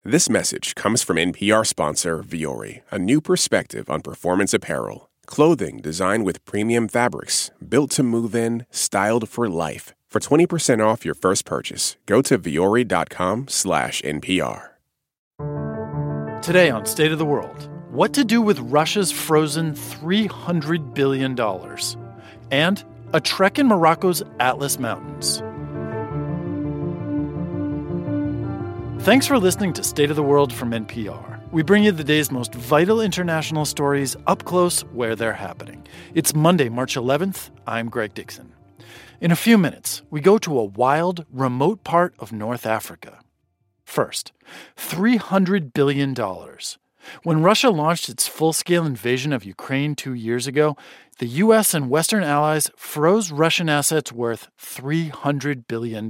This message comes from NPR sponsor Vuori, a new perspective on performance apparel. Clothing designed with premium fabrics, built to move in, styled for life. For 20% off your first purchase, go to vuori.com/NPR. Today on State of the World, what to do with Russia's frozen $300 billion and a trek in Morocco's Atlas Mountains. Thanks for listening to State of the World from NPR. We bring you the day's most vital international stories up close where they're happening. It's Monday, March 11th. I'm Greg Dixon. In a few minutes, we go to a wild, remote part of North Africa. First, $300 billion. When Russia launched its full-scale invasion of Ukraine 2 years ago, the U.S. and Western allies froze Russian assets worth $300 billion.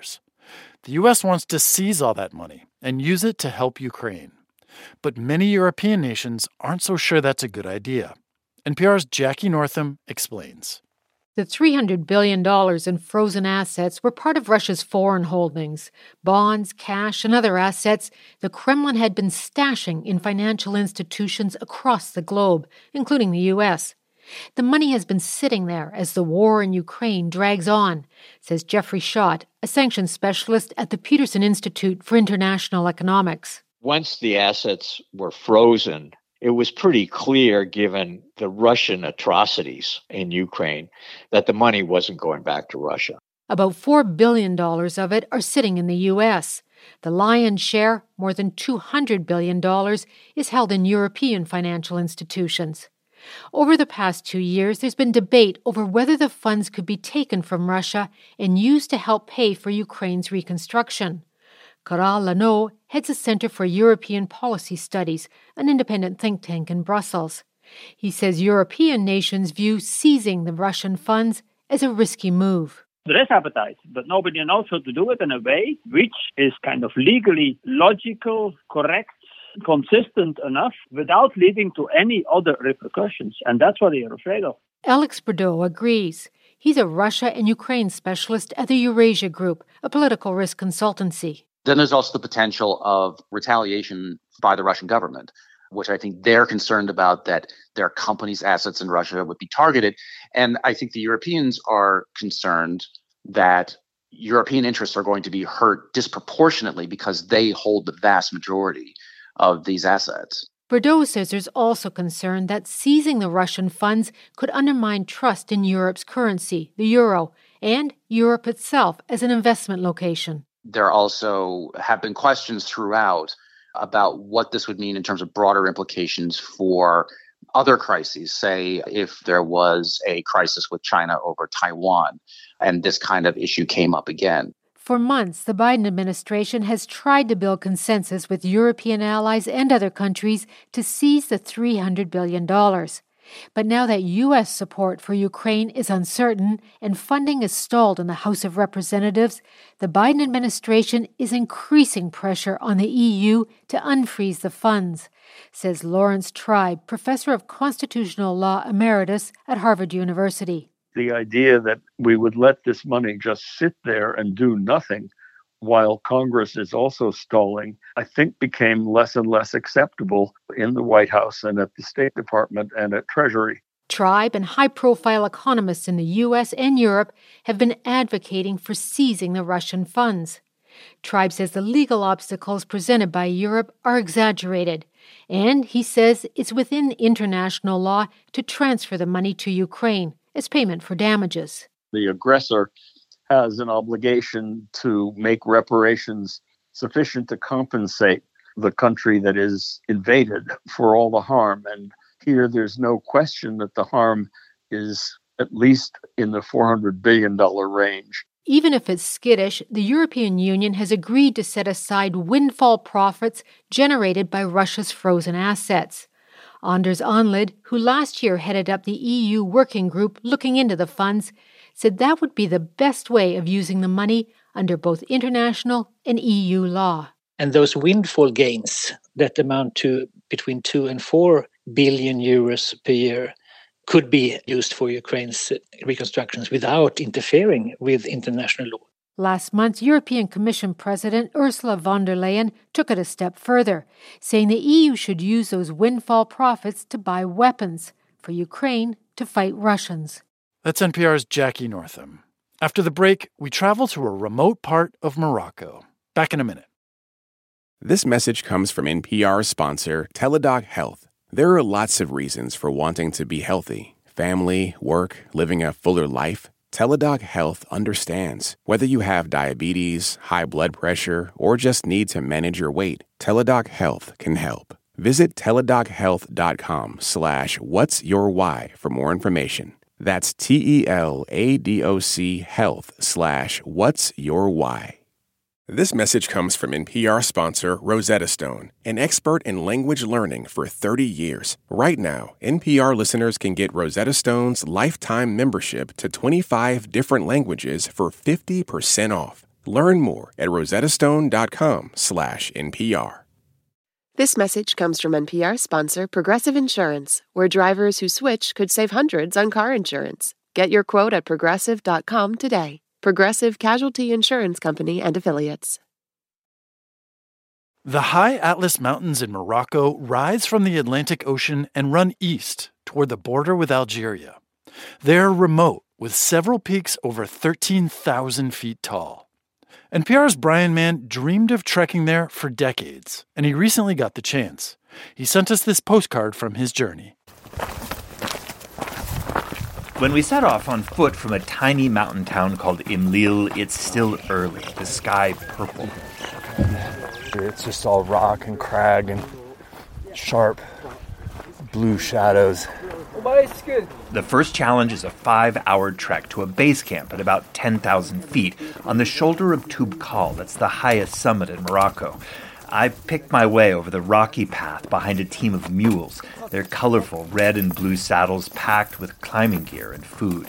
The U.S. wants to seize all that money and use it to help Ukraine. But many European nations aren't so sure that's a good idea. NPR's Jackie Northam explains. The $300 billion in frozen assets were part of Russia's foreign holdings. Bonds, cash, and other assets the Kremlin had been stashing in financial institutions across the globe, including the U.S. The money has been sitting there as the war in Ukraine drags on, says Jeffrey Schott, a sanctions specialist at the Peterson Institute for International Economics. Once the assets were frozen, it was pretty clear, given the Russian atrocities in Ukraine, that the money wasn't going back to Russia. About $4 billion of it are sitting in the U.S. The lion's share, more than $200 billion, is held in European financial institutions. Over the past 2 years, there's been debate over whether the funds could be taken from Russia and used to help pay for Ukraine's reconstruction. Caral Lano heads a Center for European Policy Studies, an independent think tank in Brussels. He says European nations view seizing the Russian funds as a risky move. There is appetite, but nobody knows how to do it in a way which is kind of legally logical, correct, consistent enough without leading to any other repercussions. And that's what they are afraid of. Alex Bordeaux agrees. He's a Russia and Ukraine specialist at the Eurasia Group, a political risk consultancy. Then there's also the potential of retaliation by the Russian government, which I think they're concerned about, that their companies' assets in Russia would be targeted. And I think the Europeans are concerned that European interests are going to be hurt disproportionately because they hold the vast majority of these assets. Bordeaux says there's also concern that seizing the Russian funds could undermine trust in Europe's currency, the euro, and Europe itself as an investment location. There also have been questions throughout about what this would mean in terms of broader implications for other crises, say if there was a crisis with China over Taiwan, and this kind of issue came up again. For months, the Biden administration has tried to build consensus with European allies and other countries to seize the $300 billion. But now that U.S. support for Ukraine is uncertain and funding is stalled in the House of Representatives, the Biden administration is increasing pressure on the EU to unfreeze the funds, says Lawrence Tribe, professor of constitutional law emeritus at Harvard University. The idea that we would let this money just sit there and do nothing while Congress is also stalling, I think became less and less acceptable in the White House and at the State Department and at Treasury. Tribe and high-profile economists in the U.S. and Europe have been advocating for seizing the Russian funds. Tribe says the legal obstacles presented by Europe are exaggerated, and he says it's within international law to transfer the money to Ukraine as payment for damages. The aggressor has an obligation to make reparations sufficient to compensate the country that is invaded for all the harm. And here there's no question that the harm is at least in the $400 billion range. Even if it's skittish, the European Union has agreed to set aside windfall profits generated by Russia's frozen assets. Anders Onlid, who last year headed up the EU working group looking into the funds, said that would be the best way of using the money under both international and EU law. And those windfall gains that amount to between 2 and 4 billion euros per year could be used for Ukraine's reconstructions without interfering with international law. Last month, European Commission President Ursula von der Leyen took it a step further, saying the EU should use those windfall profits to buy weapons for Ukraine to fight Russians. That's NPR's Jackie Northam. After the break, we travel to a remote part of Morocco. Back in a minute. This message comes from NPR sponsor Teladoc Health. There are lots of reasons for wanting to be healthy. Family, work, living a fuller life. Teladoc Health understands. Whether you have diabetes, high blood pressure, or just need to manage your weight, Teladoc Health can help. Visit teladochealth.com/what'syourwhy for more information. That's TELADOC health/what'syourwhy. This message comes from NPR sponsor Rosetta Stone, an expert in language learning for 30 years. Right now, NPR listeners can get Rosetta Stone's lifetime membership to 25 different languages for 50% off. Learn more at rosettastone.com/NPR. This message comes from NPR sponsor Progressive Insurance, where drivers who switch could save hundreds on car insurance. Get your quote at progressive.com today. Progressive Casualty Insurance Company and Affiliates. The high Atlas Mountains in Morocco rise from the Atlantic Ocean and run east toward the border with Algeria. They're remote, with several peaks over 13,000 feet tall. NPR's Brian Mann dreamed of trekking there for decades, and he recently got the chance. He sent us this postcard from his journey. When we set off on foot from a tiny mountain town called Imlil, it's still early, the sky purple. It's just all rock and crag and sharp blue shadows. The first challenge is a 5-hour trek to a base camp at about 10,000 feet on the shoulder of Toubkal. That's the highest summit in Morocco. I picked my way over the rocky path behind a team of mules, their colorful red and blue saddles packed with climbing gear and food.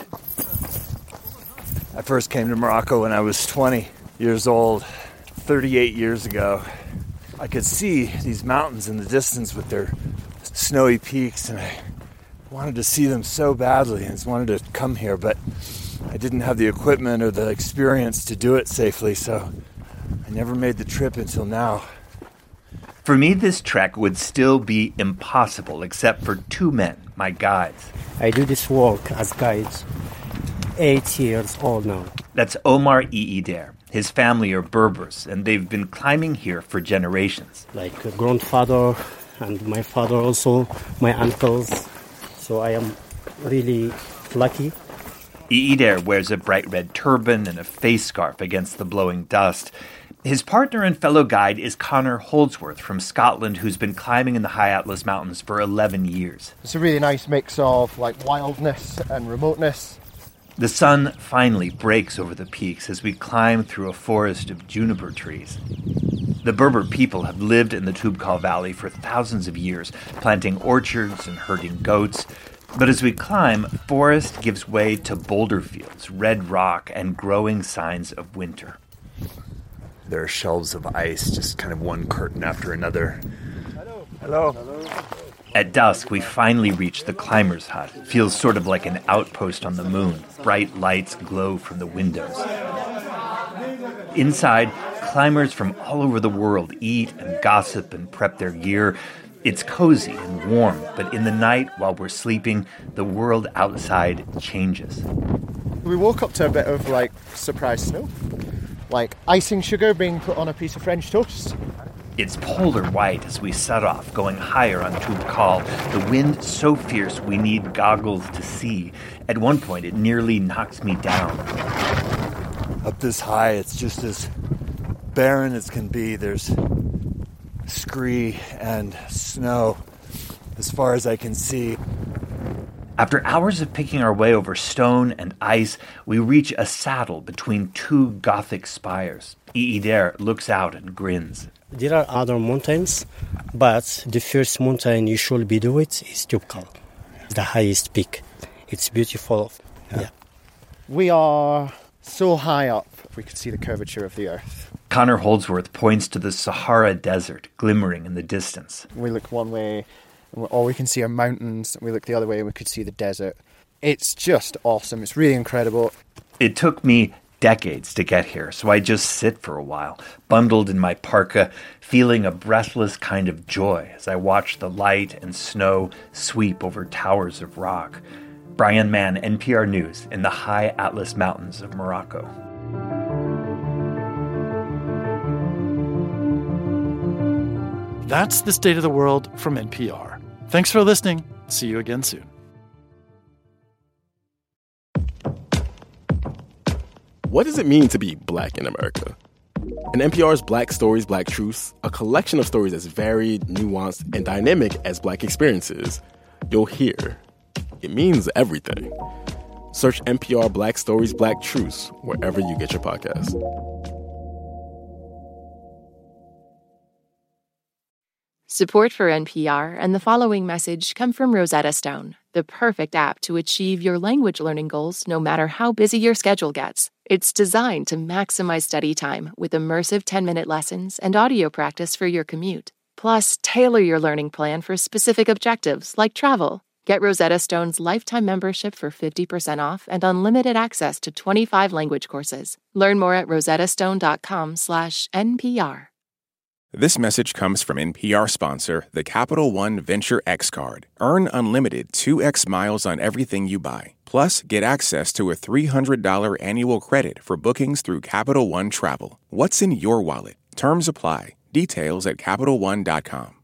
I first came to Morocco when I was 20 years old, 38 years ago. I could see these mountains in the distance with their snowy peaks, and I wanted to see them so badly. I just wanted to come here, but I didn't have the equipment or the experience to do it safely, so I never made the trip until now. For me, this trek would still be impossible except for two men, my guides. I do this work as guides, 8 years old now. That's Omar Iider. His family are Berbers, and they've been climbing here for generations. Like a grandfather and my father also, my uncles. So I am really lucky. Iider wears a bright red turban and a face scarf against the blowing dust. His partner and fellow guide is Connor Holdsworth from Scotland, who's been climbing in the High Atlas Mountains for 11 years. It's a really nice mix of wildness and remoteness. The sun finally breaks over the peaks as we climb through a forest of juniper trees. The Berber people have lived in the Toubkal Valley for thousands of years, planting orchards and herding goats. But as we climb, forest gives way to boulder fields, red rock, and growing signs of winter. There are shelves of ice, just kind of one curtain after another. Hello. At dusk, we finally reach the climber's hut. It feels sort of like an outpost on the moon. Bright lights glow from the windows. Inside, climbers from all over the world eat and gossip and prep their gear. It's cozy and warm, but in the night, while we're sleeping, the world outside changes. We woke up to a bit of surprise snow. Like icing sugar being put on a piece of French toast. It's polar white as we set off, going higher on Toubkal. The wind so fierce we need goggles to see. At one point, it nearly knocks me down. Up this high, it's just as barren as can be. There's scree and snow as far as I can see. After hours of picking our way over stone and ice, we reach a saddle between two Gothic spires. Iider looks out and grins. There are other mountains, but the first mountain you should be do it is Toubkal, the highest peak. It's beautiful. Yeah. We are so high up, we could see the curvature of the earth. Connor Holdsworth points to the Sahara Desert, glimmering in the distance. We look one way, and all we can see are mountains. We look the other way, and we could see the desert. It's just awesome. It's really incredible. It took me decades to get here, so I just sit for a while, bundled in my parka, feeling a breathless kind of joy as I watch the light and snow sweep over towers of rock. Brian Mann, NPR News, in the high Atlas Mountains of Morocco. That's the State of the World from NPR. Thanks for listening. See you again soon. What does it mean to be Black in America? In NPR's Black Stories, Black Truths, a collection of stories as varied, nuanced, and dynamic as Black experiences, you'll hear it means everything. Search NPR Black Stories, Black Truths wherever you get your podcasts. Support for NPR and the following message come from Rosetta Stone, the perfect app to achieve your language learning goals no matter how busy your schedule gets. It's designed to maximize study time with immersive 10-minute lessons and audio practice for your commute. Plus, tailor your learning plan for specific objectives like travel. Get Rosetta Stone's lifetime membership for 50% off and unlimited access to 25 language courses. Learn more at rosettastone.com/NPR. This message comes from NPR sponsor, the Capital One Venture X Card. Earn unlimited 2x miles on everything you buy. Plus, get access to a $300 annual credit for bookings through Capital One Travel. What's in your wallet? Terms apply. Details at CapitalOne.com.